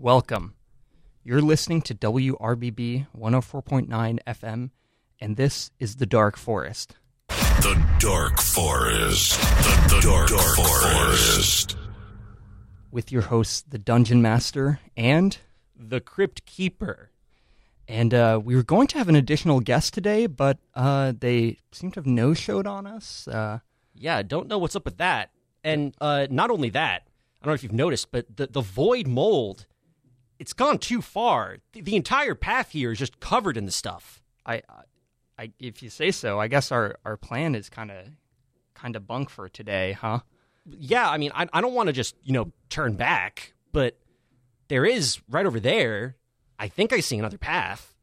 welcome. You're listening to WRBB 104.9 FM, and this is The Dark Forest. The Dark Forest. The Dark Forest. With your hosts, the Dungeon Master and the Crypt Keeper. And we were going to have an additional guest today, but they seem to have no-showed on us. Yeah, don't know what's up with that. And not only that, I don't know if you've noticed, but the void mold, it's gone too far. The entire path here is just covered in the stuff. I if you say so, I guess our plan is kind of bunk for today, huh? Yeah, I mean, I don't want to just, turn back, but there is, right over there, I think I see another path.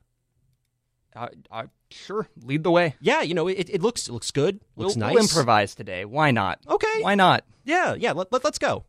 Sure, lead the way. Yeah, it looks good, looks nice. We'll improvise today. Why not? Okay. Why not? Yeah, let's go.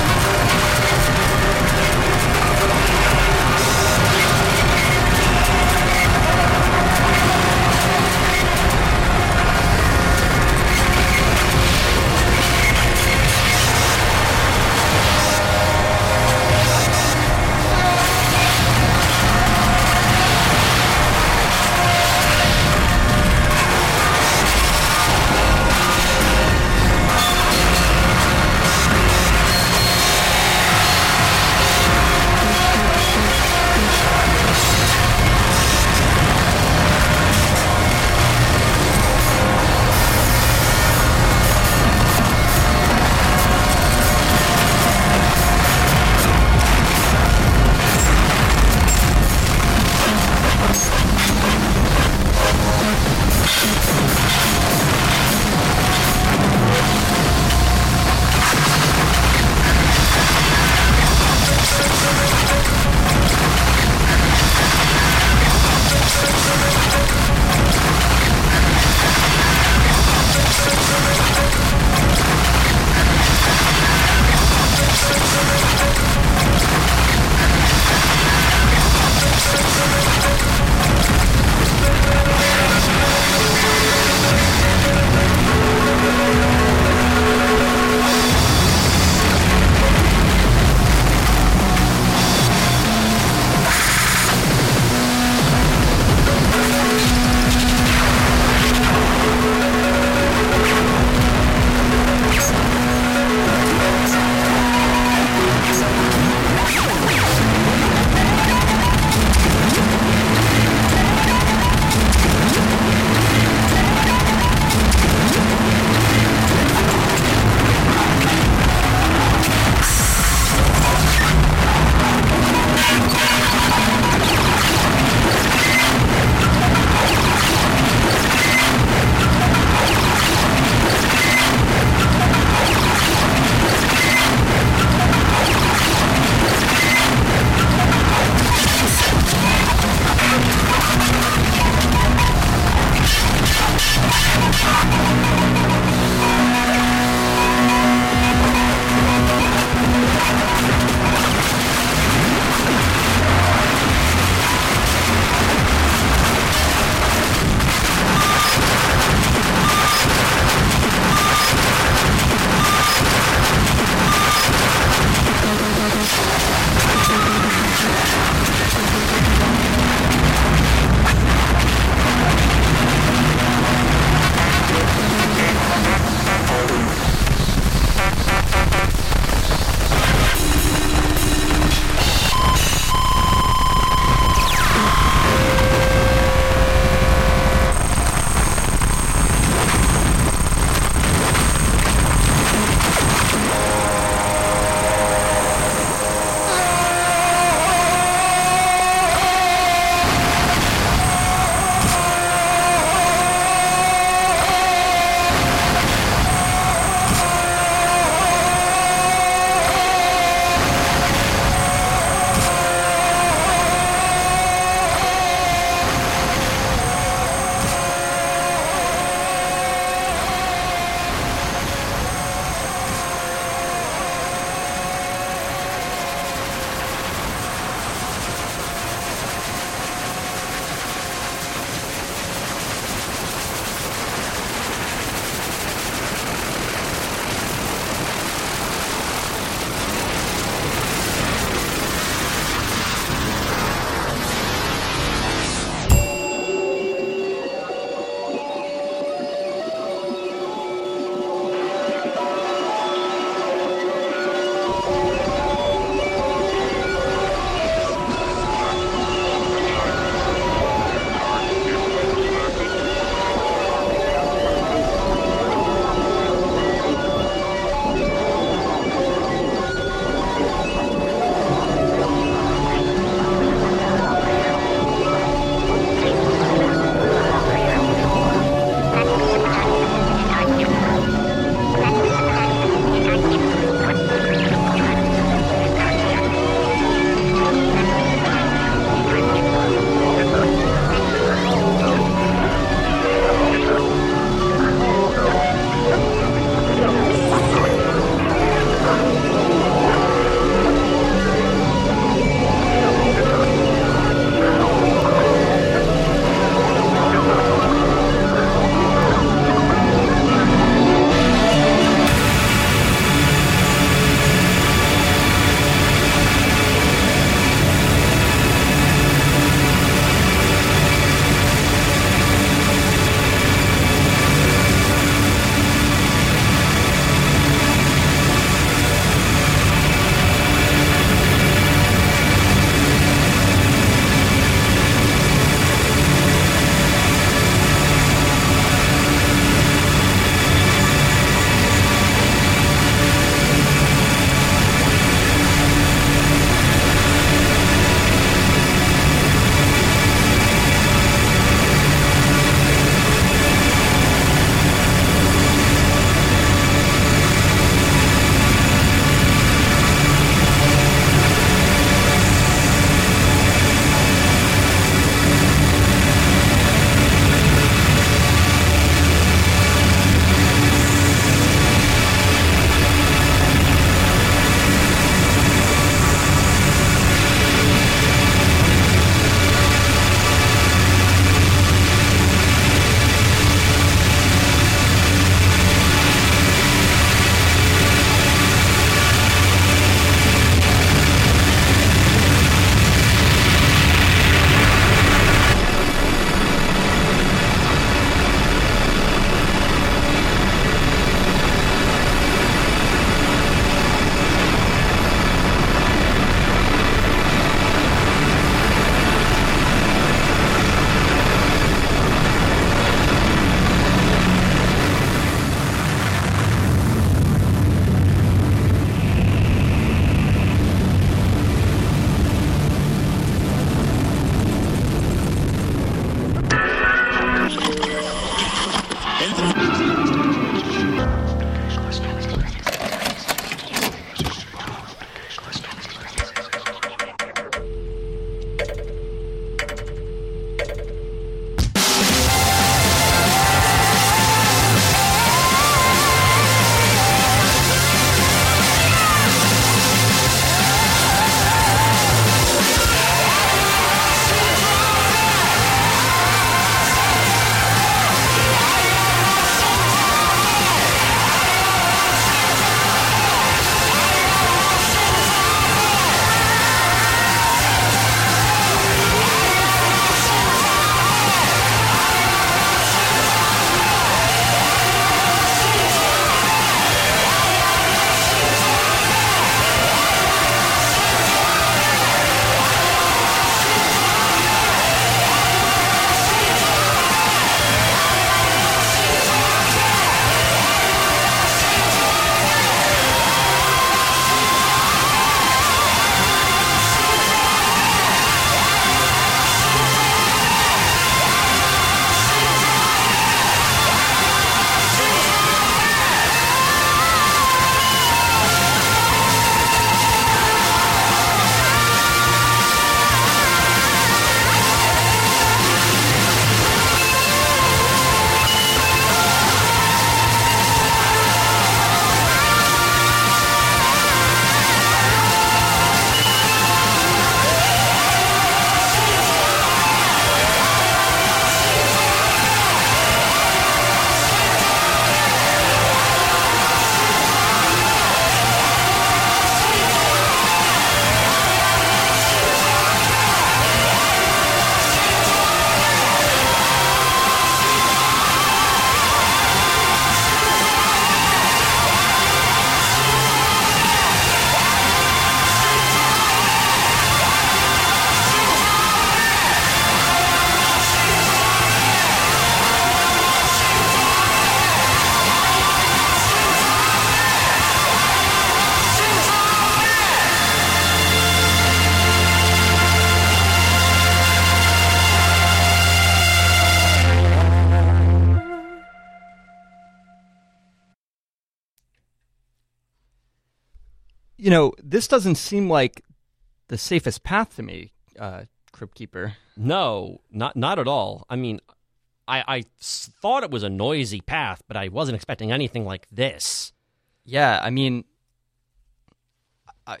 this doesn't seem like the safest path to me, Crypt Keeper. No, not at all. I mean, I thought it was a noisy path, but I wasn't expecting anything like this. Yeah, I mean, are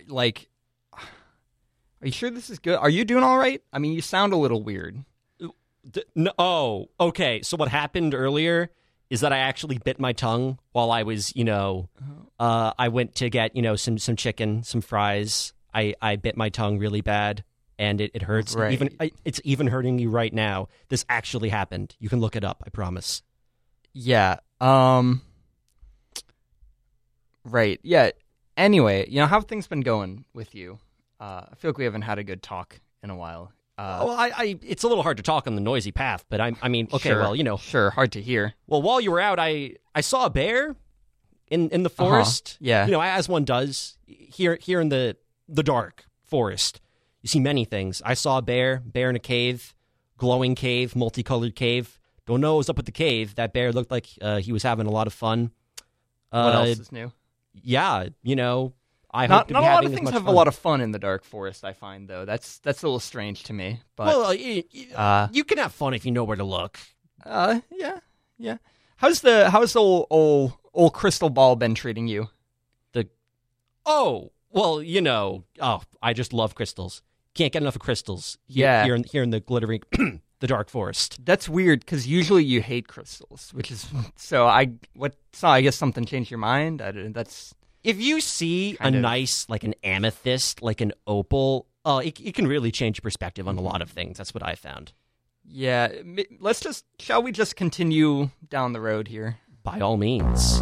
you sure this is good? Are you doing all right? I mean, you sound a little weird. No, okay. So what happened earlier is that I actually bit my tongue while I was, I went to get, some chicken, some fries. I bit my tongue really bad, and it hurts. Right. It's even hurting me right now. This actually happened. You can look it up, I promise. Yeah. Right. Yeah. Anyway, how have things been going with you? I feel like we haven't had a good talk in a while. It's a little hard to talk on the noisy path, but I mean, okay, sure, well, Sure, hard to hear. Well, while you were out, I saw a bear in the forest. Yeah. As one does here in the dark forest. You see many things. I saw a bear in a cave, glowing cave, multicolored cave. Don't know what was up with the cave. That bear looked like he was having a lot of fun. What else is new? Yeah, I not hope to be a lot having of as things much have fun. a lot of fun in the dark forest. I find though that's a little strange to me. But Well, you can have fun if you know where to look. yeah. How's the old crystal ball been treating you? I just love crystals. Can't get enough of crystals. Yeah. Here in the glittering, the dark forest. That's weird because usually you hate crystals, which is so. I guess something changed your mind. That's. If you see Kind of. nice, like an amethyst, like an opal, it can really change your perspective on a lot of things. That's what I found. Yeah, shall we just continue down the road here? By all means.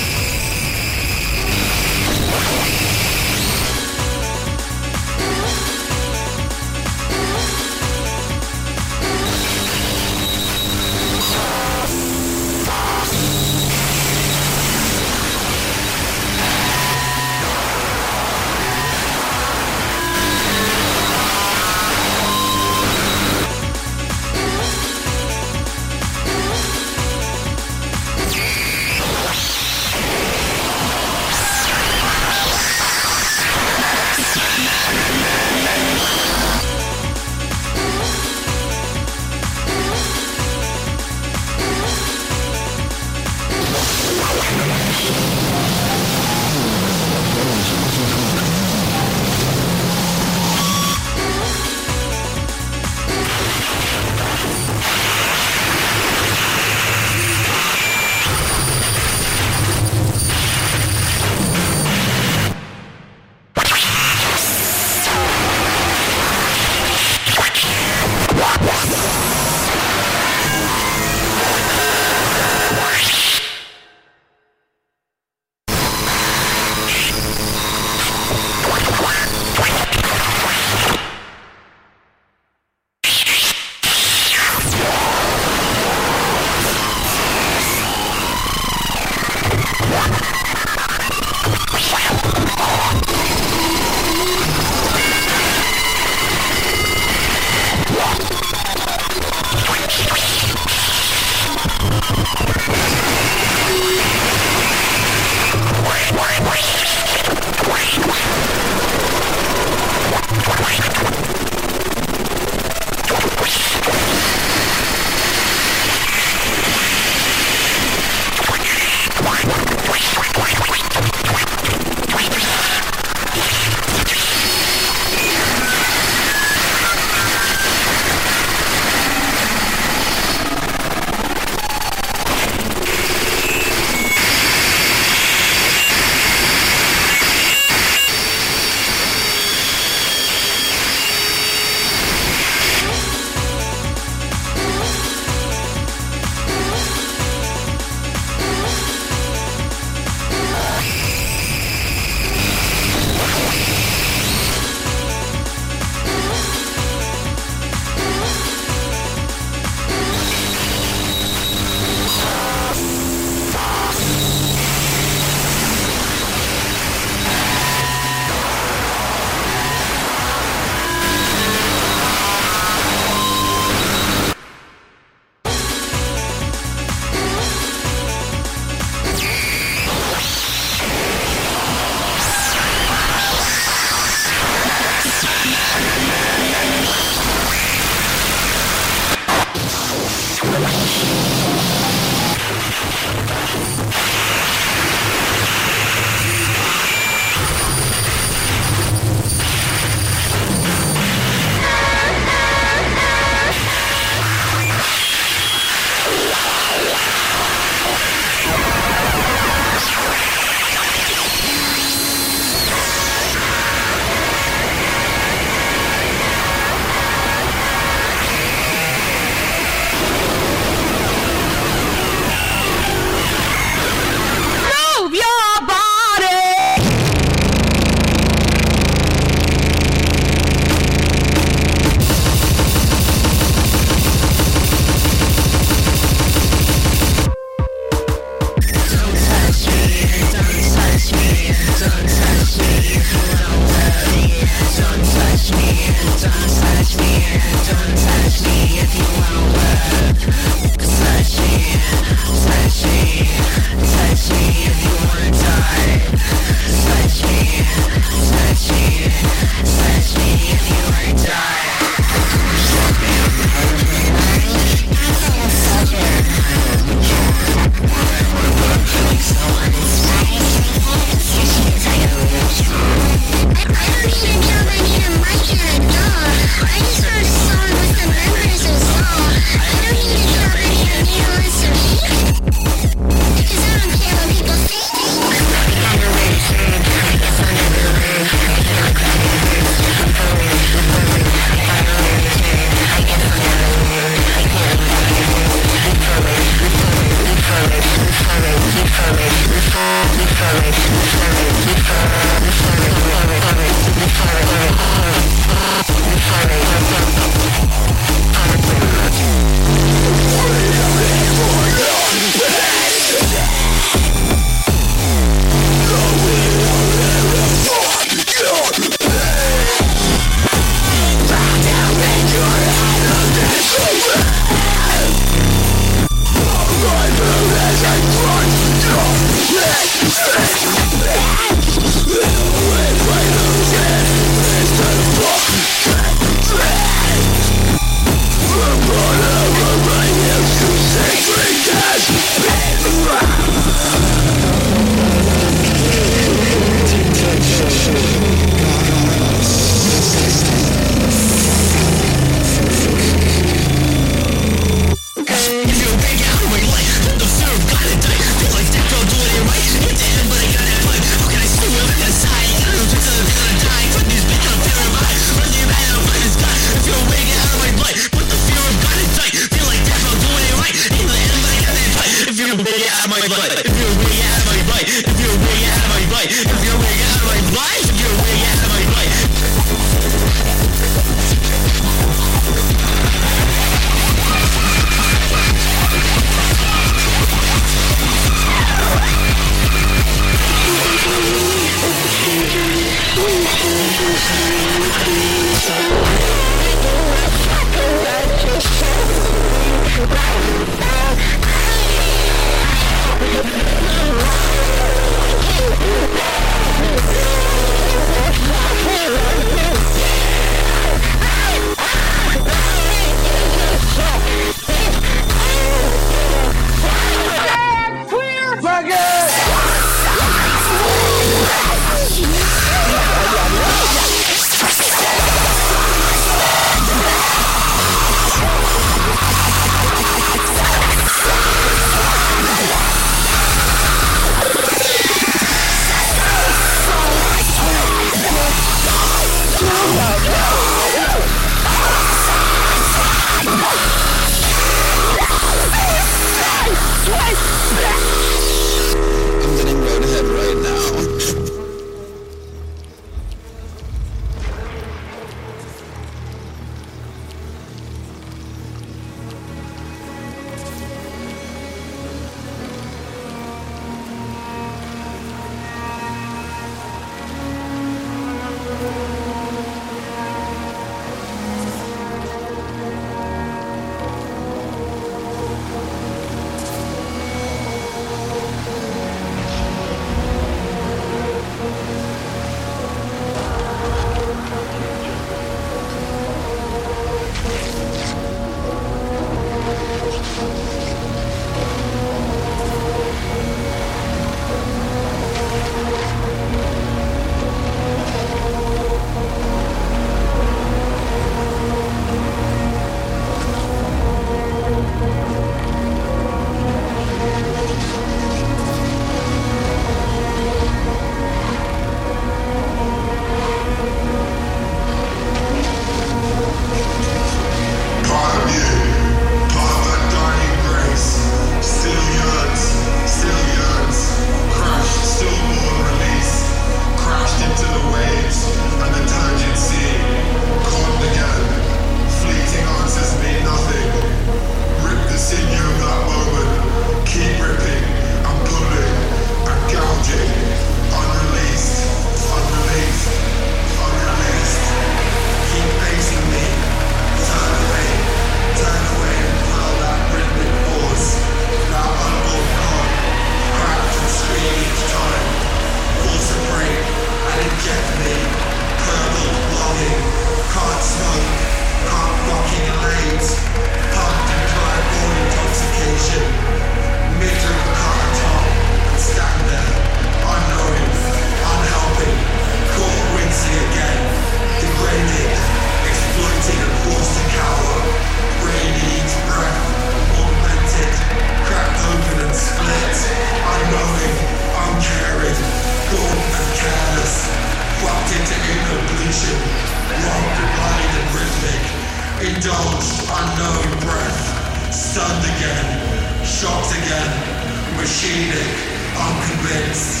Indulged, unknowing breath. Stunned again. Shocked again. Machinic. Unconvinced.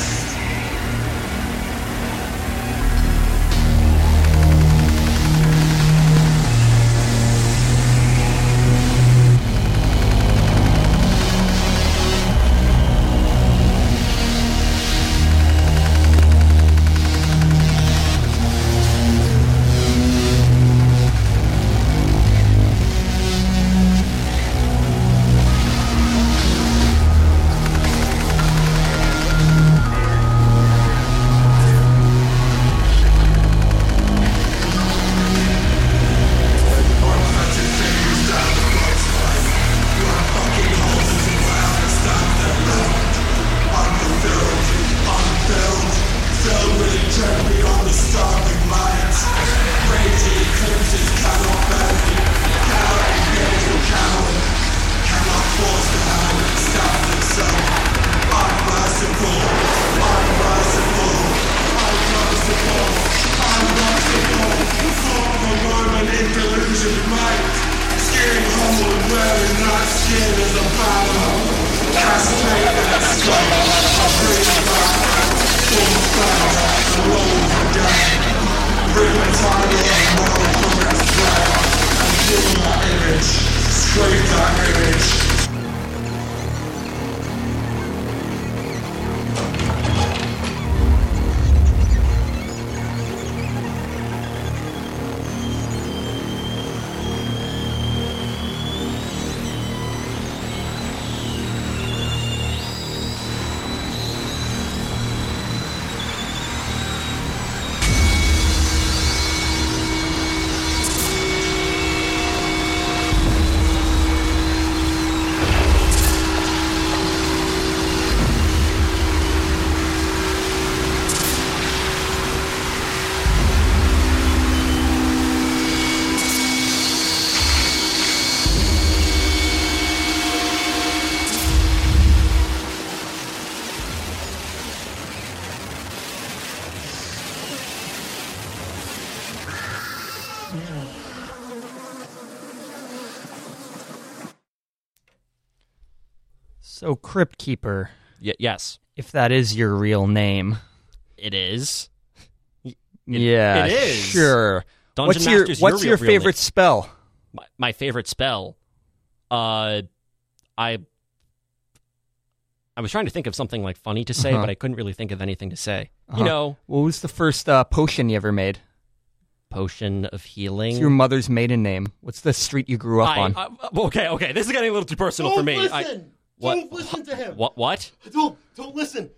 So, Crypt Keeper, Yes, if that is your real name. it is. Yeah, it is. Sure. Dungeon Master's What's your real favorite name. spell? My favorite spell? I was trying to think of something like funny to say, but I couldn't really think of anything to say. You know, What was the first potion you ever made? potion of healing. What's your mother's maiden name? What's the street you grew up on? Okay. This is getting a little too personal for me. Don't listen to him. What? Don't listen.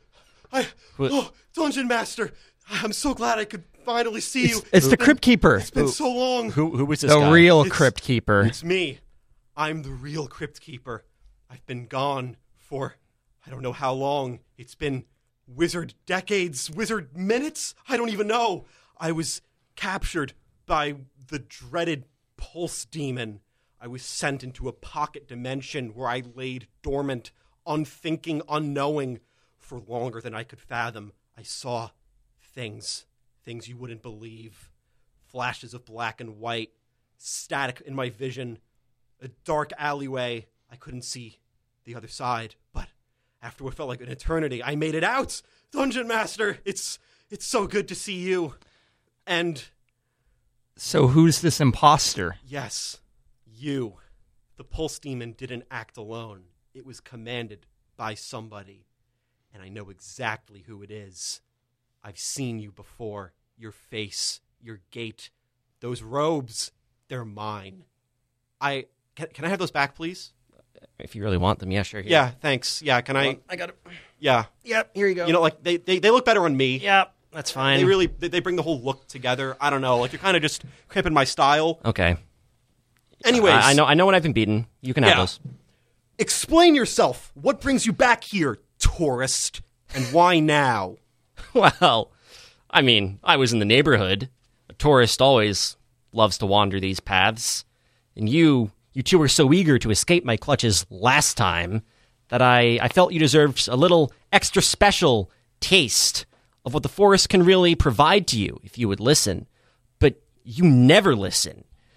Dungeon Master, I'm so glad I could finally see you. It's the Crypt Keeper. It's been so long. Who was this The guy? real It's- Crypt Keeper. It's me. I'm the real Crypt Keeper. I've been gone for I don't know how long. It's been wizard decades, wizard minutes. I don't even know. I was captured by the dreaded Pulse Demon. I was sent into a pocket dimension where I laid dormant, unthinking, unknowing for longer than I could fathom. I saw things you wouldn't believe. Flashes of black and white, static in my vision, a dark alleyway. I couldn't see the other side, but after what felt like an eternity, I made it out. Dungeon Master, it's so good to see you. And So who's this imposter? yes, you. The Pulse Demon didn't act alone. It was commanded by somebody, and I know exactly who it is. I've seen you before. Your face, your gait, those robes, they're mine. Can I have those back, please? If you really want them, yeah, sure. Here. Yeah, thanks. Yeah, can I? I got it. Yeah. Yep, here you go. You know, like, they look better on me. Yep, that's fine. They really, they bring the whole look together. I don't know. Like, you're kind of just cramping my style. Okay. Anyways. I know when I've been beaten. You can have Yeah. those. Explain yourself. What brings you back here, tourist? And why now? Well, I mean, I was in the neighborhood. A tourist always loves to wander these paths. And you two were so eager to escape my clutches last time that I felt you deserved a little extra special taste of what the forest can really provide to you if you would listen. But you never listen.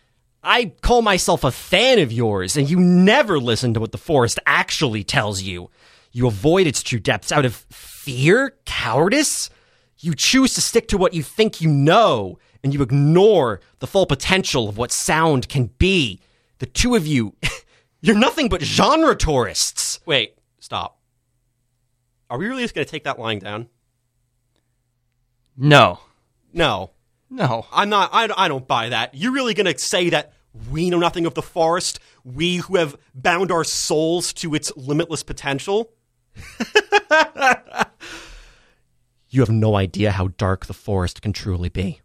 I call myself a fan of yours, and you never listen to what the forest actually tells you. You avoid its true depths out of fear, cowardice. You choose to stick to what you think you know, and you ignore the full potential of what sound can be. The two of you, you're nothing but genre tourists. Wait, stop. Are we really just going to take that line down? No. No. No. I'm not. I don't buy that. You're really going to say that we know nothing of the forest? We who have bound our souls to its limitless potential? You have no idea how dark the forest can truly be.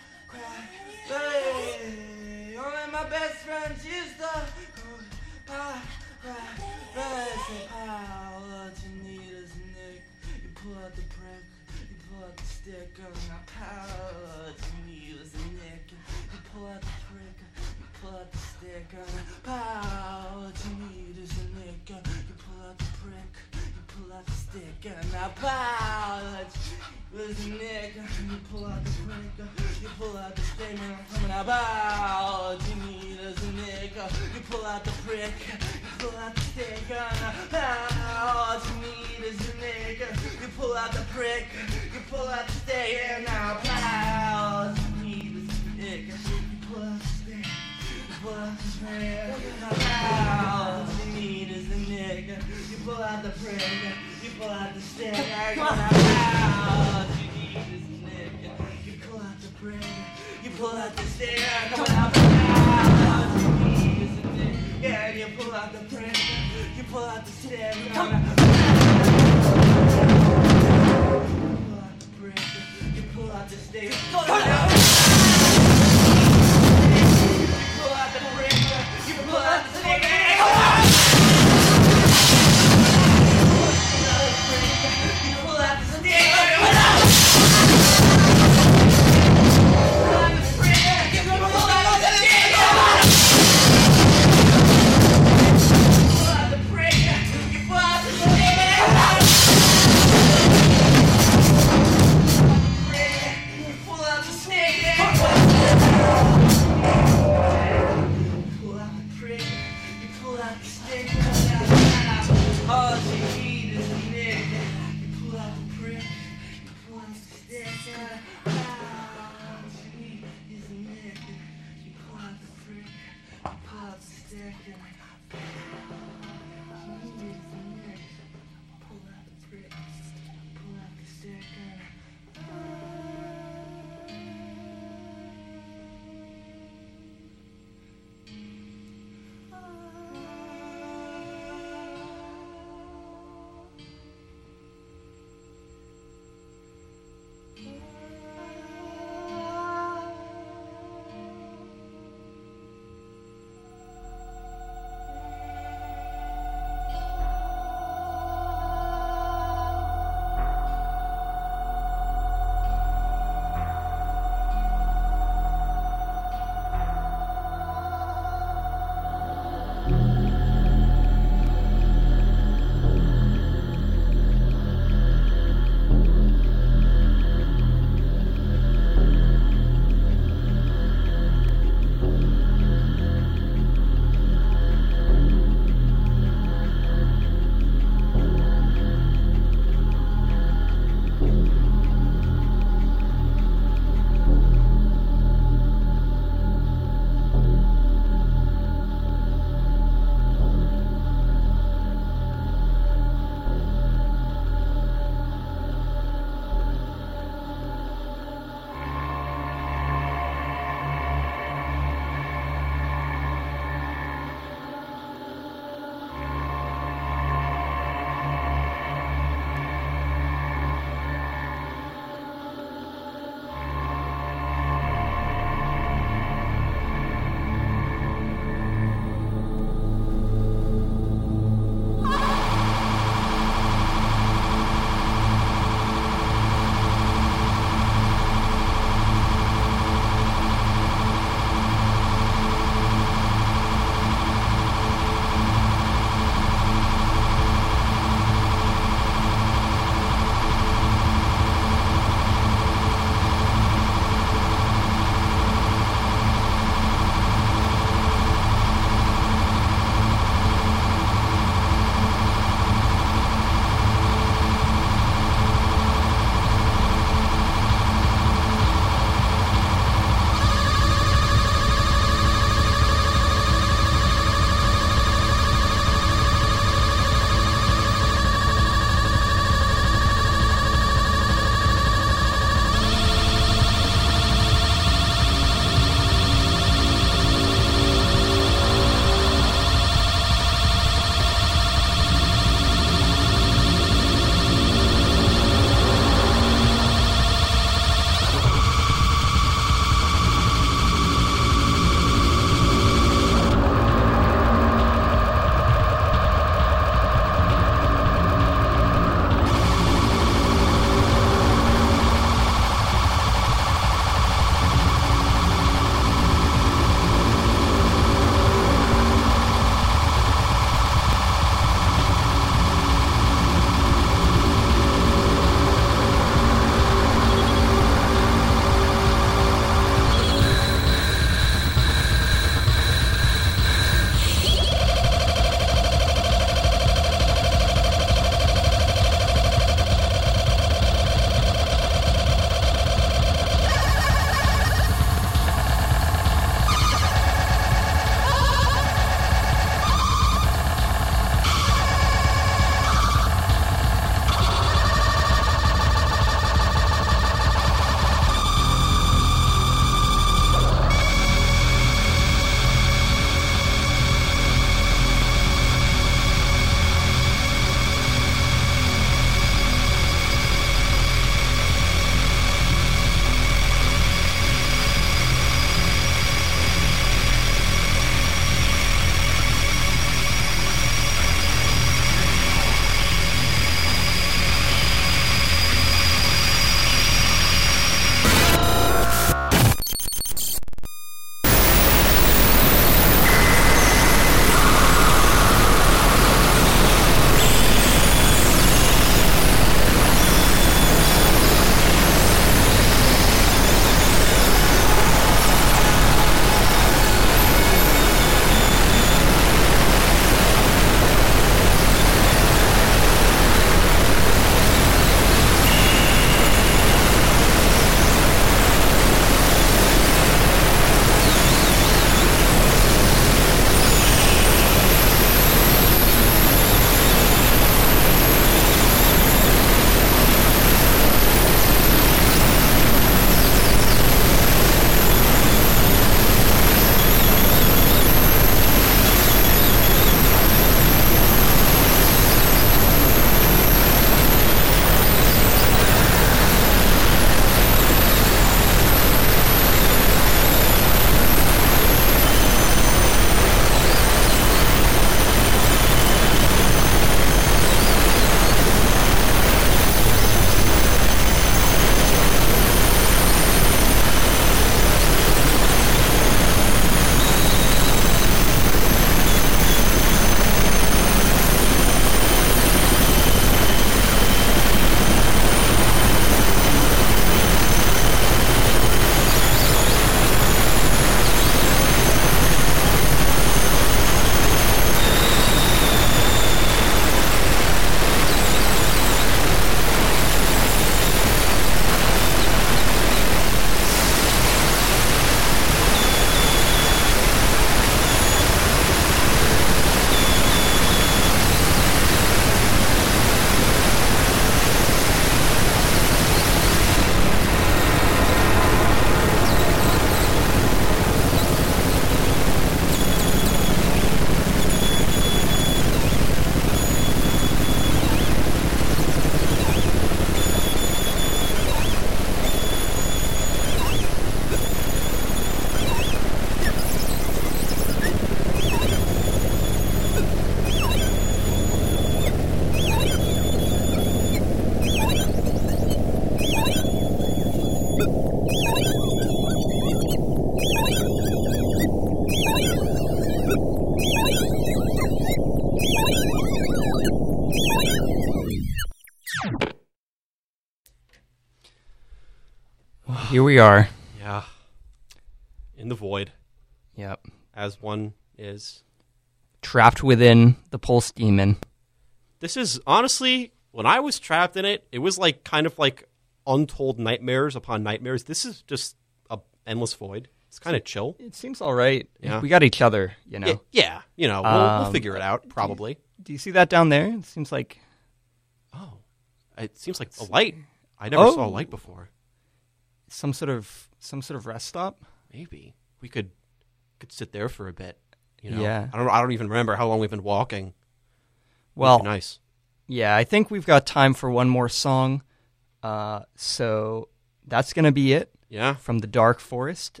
here we are. Yeah. In the void, Yep. as one is. Trapped within the Pulse Demon. This is, honestly, when I was trapped in it, it was like kind of like untold nightmares upon nightmares. This is just a endless void. It's kind of chill. It seems all right. Yeah. We got each other, you know. Yeah, we'll figure it out, probably. Do you see that down there? It seems like Oh, it seems like a light. I never saw a light before. some sort of rest stop. Maybe we could sit there for a bit. You know, Yeah. I don't even remember how long we've been walking. Well, Would be nice. yeah, I think we've got time for one more song. So that's going to be it Yeah, from the Dark Forest.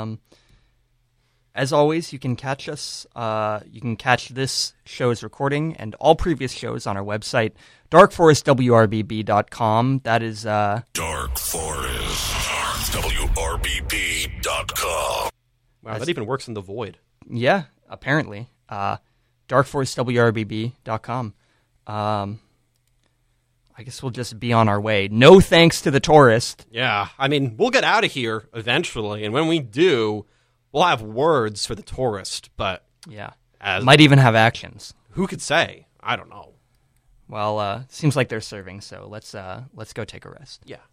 As always, you can catch us. You can catch this show's recording and all previous shows on our website, darkforestwrbb.com. That is Dark Forest. WRBB.com. wow, that even works in the void. yeah, apparently. Darkforestwrbb.com. I guess we'll just be on our way. No thanks to the tourist. Yeah, I mean, we'll get out of here eventually, and when we do, we'll have words for the tourist. But Yeah. as Might even have actions. who could say? I don't know. Well, seems like they're serving, so let's go take a rest. Yeah.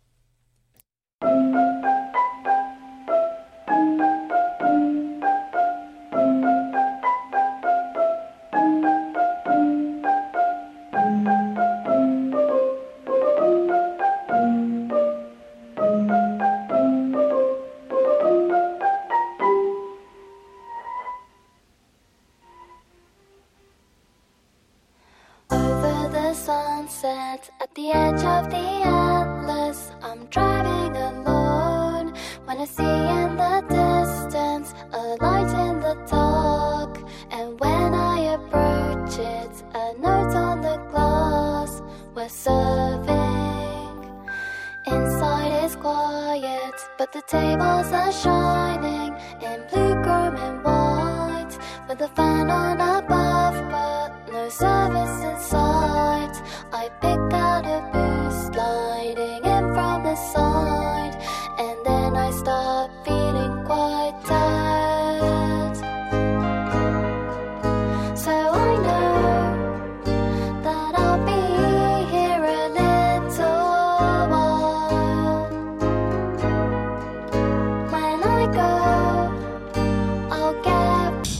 Over the sunset, at the edge of the atlas, I'm driving alone. When I see in the distance a light in the dark, and when I approach it, a note on the glass, we're serving. Inside is quiet, but the tables are shining in blue, chrome and white, with a fan on above, but no service inside. I pick out a boost, sliding in from the side, and then I start feeling quite tired. So I know that I'll be here a little while. When I go, I'll get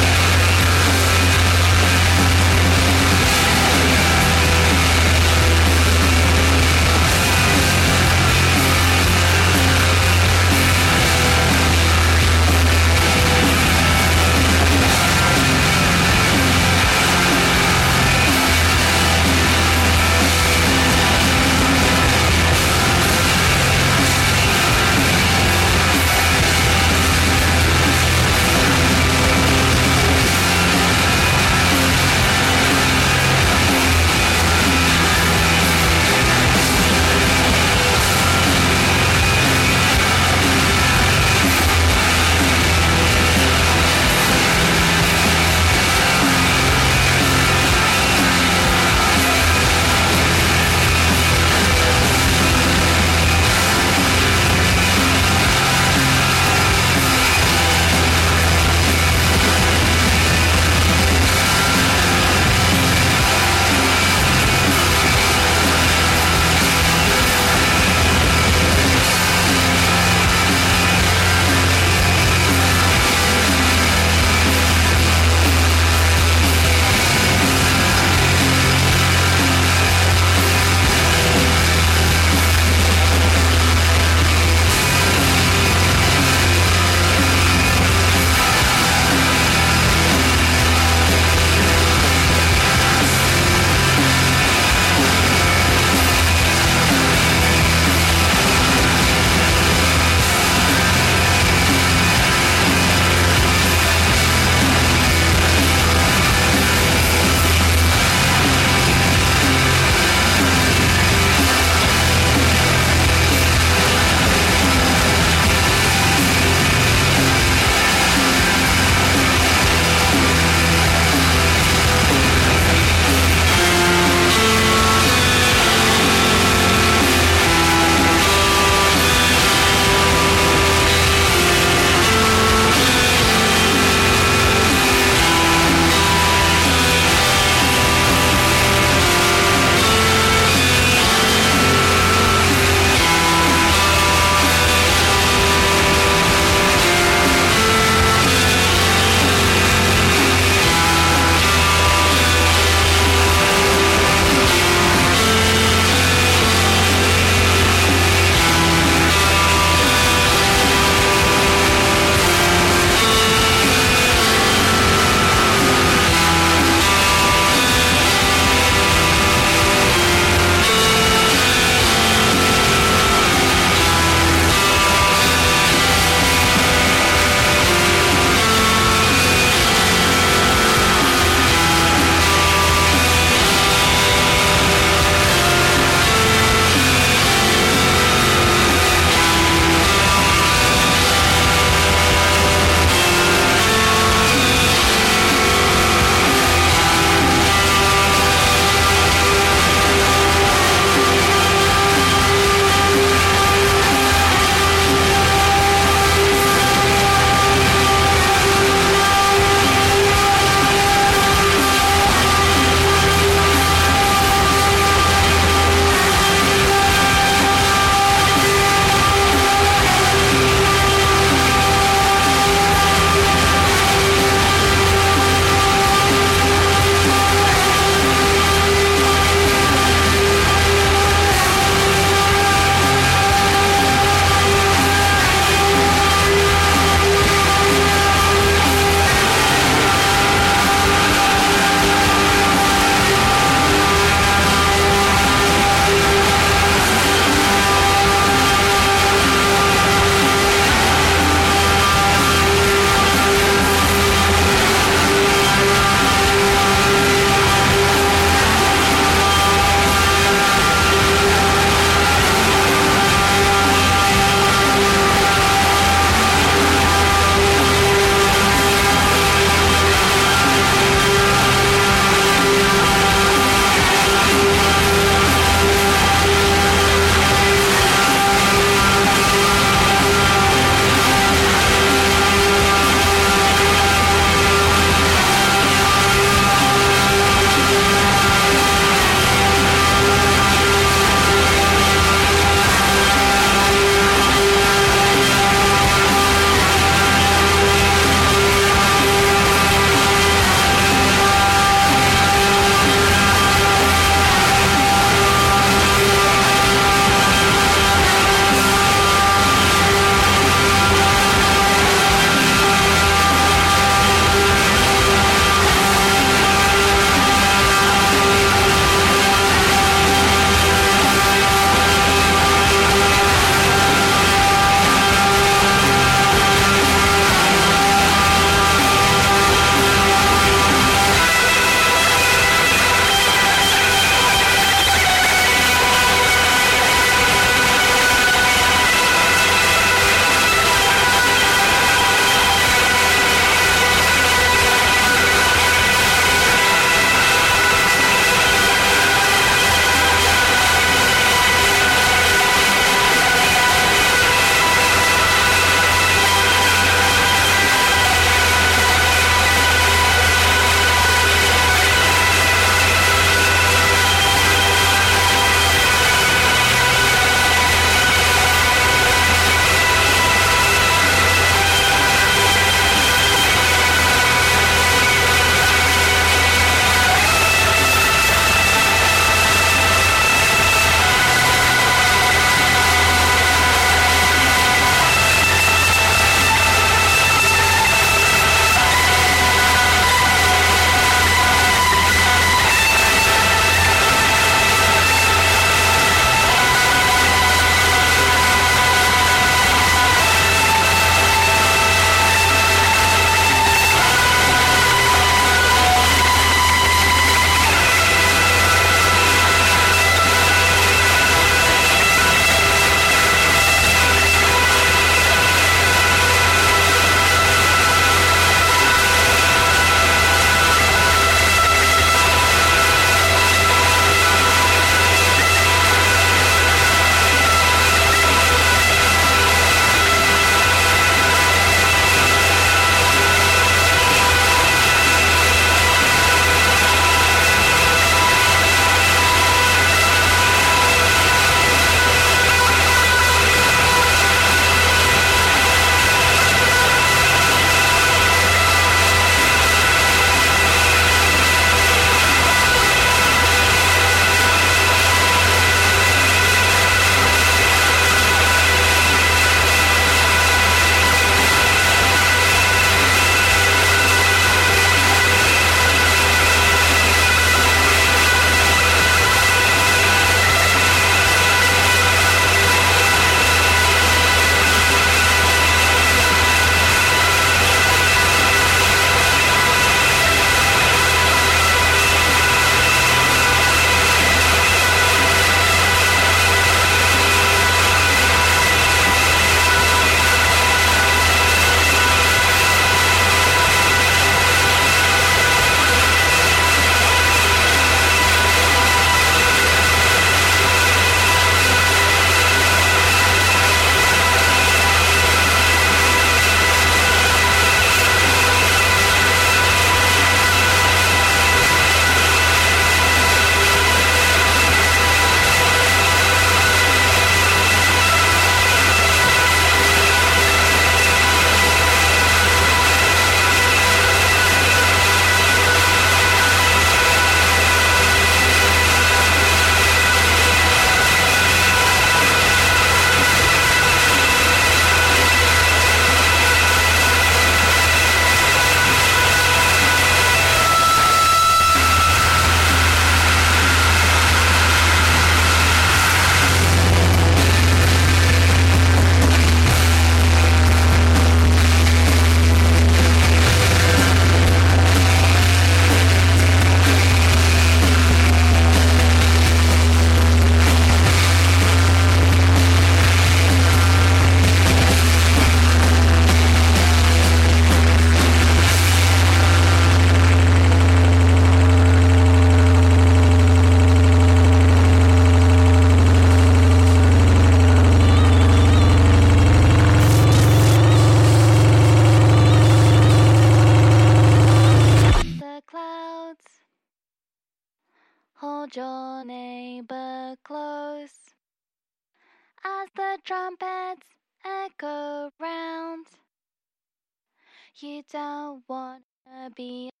hold your neighbor close as the trumpets echo round. You don't wanna be